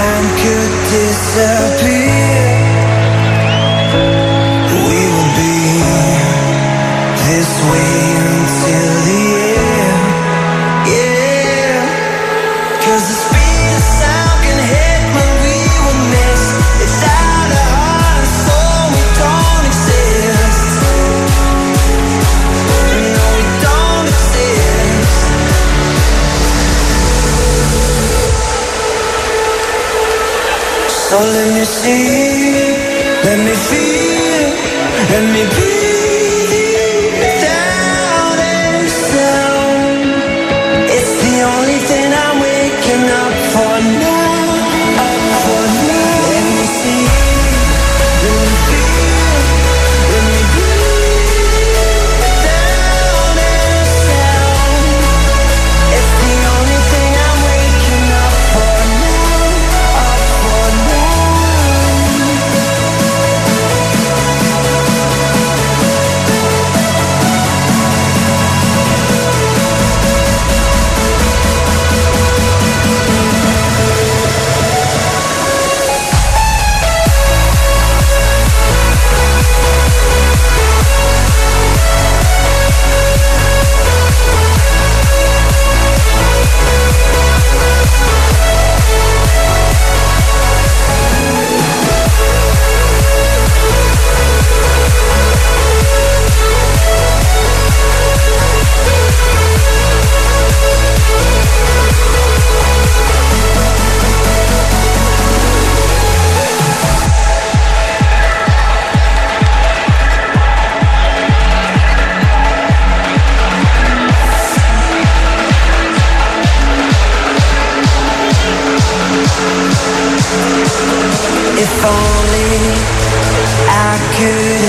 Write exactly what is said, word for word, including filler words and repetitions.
time could disappear, we will be this way until the end. Yeah, 'cause the speed of sound can hit when we will miss. Without a heart and soul we don't exist. No, we don't exist. So let me see, let me feel, let me breathe without any sound. It's the only thing I'm waking up for now, up for now. Let me see, let me feel, let me breathe without any sound. It's the only thing I'm waking up for now, up for now. If only I could